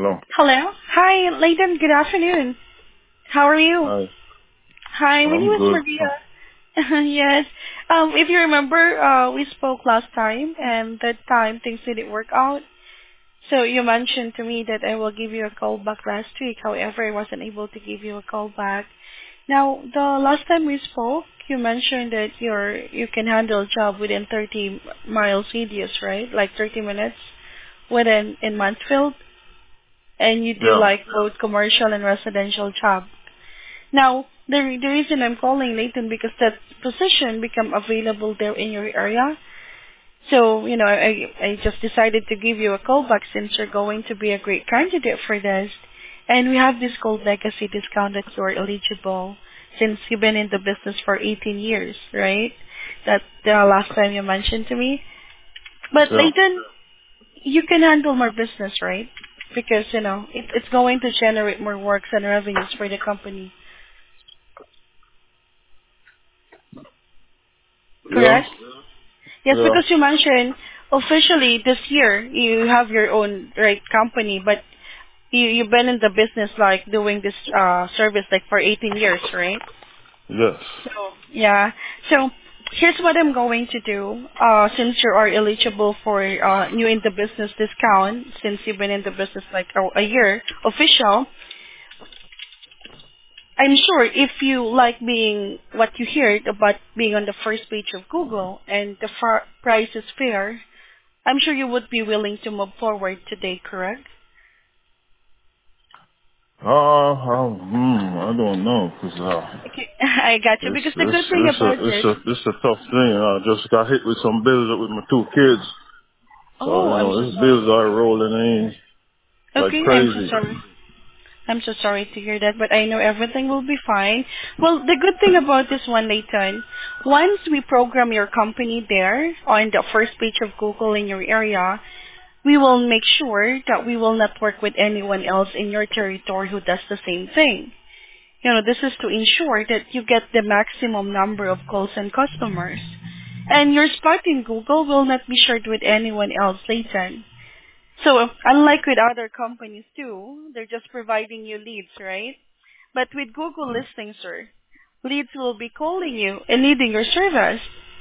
Hello. Hello. Hi, Layden. Good afternoon. How are you? Hi. Hi, my name I'm is good. Maria. Yes. If you remember, we spoke last time, and that time things didn't work out. So you mentioned to me that I will give you a call back last week. However, I wasn't able to give you a call back. Now, the last time we spoke, you mentioned that you can handle a job within 30 miles radius, right? Like 30 minutes within in Mansfield, and you do Yeah. like both commercial and residential job. Now, the reason I'm calling Leighton because that position become available there in your area. So, I just decided to give you a call back since you're going to be a great candidate for this. And we have this called legacy discount that you're eligible since you've been in the business for 18 years, right? That's the last time you mentioned to me. But Yeah. Leighton, you can handle more business, right? Because, it's going to generate more works and revenues for the company. Yeah. Correct? Yes, Yeah. because you mentioned officially this year you have your own right company, but you've been in the business like doing this service like for 18 years, right? Yes. So yeah. So here's what I'm going to do. Since you are eligible for new in the business discount, since you've been in the business like a year official, I'm sure if you like being what you heard about being on the first page of Google and the price is fair, I'm sure you would be willing to move forward today, correct? I don't know, cause Okay, I got you. Because the good thing about it, it's a tough thing. I just got hit with some bills with my two kids, so oh, I'm so this bills sorry. are rolling in like Okay, I'm so crazy. sorry. I'm so sorry to hear that, but I know everything will be fine. Well, the good thing about this one, Leighton, once we program your company there on the first page of Google in your area, we will make sure that we will not work with anyone else in your territory who does the same thing. This is to ensure that you get the maximum number of calls and customers. And your spot in Google will not be shared with anyone else later. So, unlike with other companies too, they're just providing you leads, right? But with Google listings, sir, leads will be calling you and needing your service.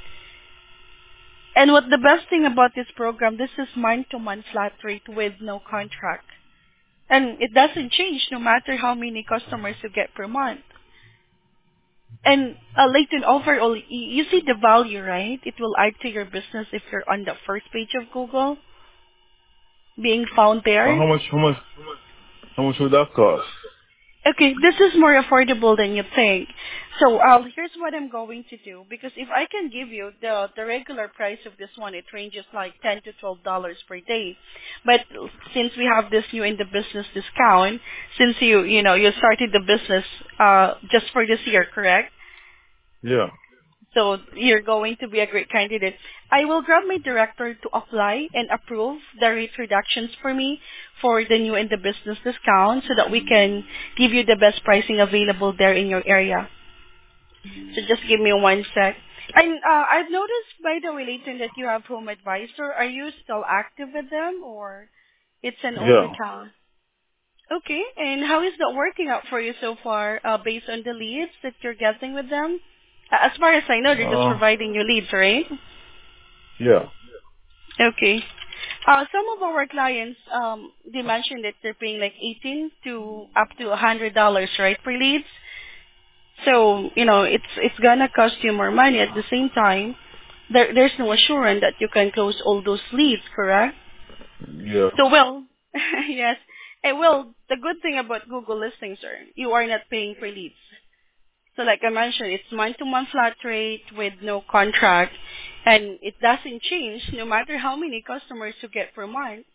And what the best thing about this program, this is month-to-month flat rate with no contract. And it doesn't change no matter how many customers you get per month. And Leighton, overall, you see the value, right? It will add to your business if you're on the first page of Google, being found there. How much would that cost? Okay, this is more affordable than you think. So here's what I'm going to do. Because if I can give you the regular price of this one, it ranges like $10 to $12 per day. But since we have this new in the business discount, since you started the business just for this year, correct? Yeah. So you're going to be a great candidate. I will grab my director to apply and approve the rate reductions for me for the new and the business discount so that we can give you the best pricing available there in your area. So just give me one sec. And I've noticed by the way, Leighton, that you have Home Advisor. Are you still active with them or it's an old Yeah. account? Okay, and how is that working out for you so far based on the leads that you're getting with them? As far as I know, they're just Uh, providing you leads, right? yeah. Okay. Some of our clients, they mentioned that they're paying like 18 to up to $100, right, per leads. So, it's gonna cost you more money. At the same time, there's no assurance that you can close all those leads, correct? Yeah. So, well, yes. Well, the good thing about Google listings, sir, you are not paying for leads. So like I mentioned, it's month-to-month flat rate with no contract, and it doesn't change no matter how many customers you get per month.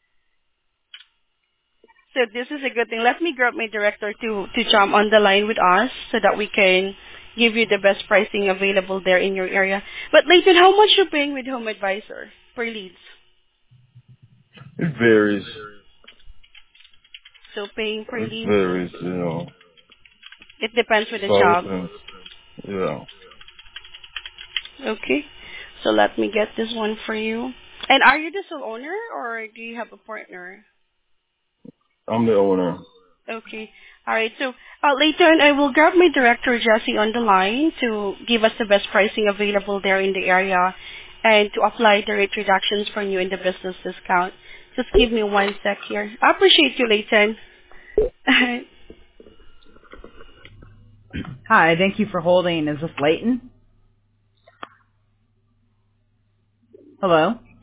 So this is a good thing. Let me grab my director to jump on the line with us so that we can give you the best pricing available there in your area. But Leighton, how much you paying with Home Advisor per leads? It varies. So paying per It leads, varies, you know. it depends with It the all job. depends. Yeah. Okay. So let me get this one for you. And are you the sole owner or do you have a partner? I'm the owner. Okay. All right. So later on, I will grab my director, Jesse, on the line to give us the best pricing available there in the area and to apply the rate reductions for you in the business discount. Just give me 1 sec here. I appreciate you, Leighton. Hi, thank you for holding. Is this Leighton? Hello?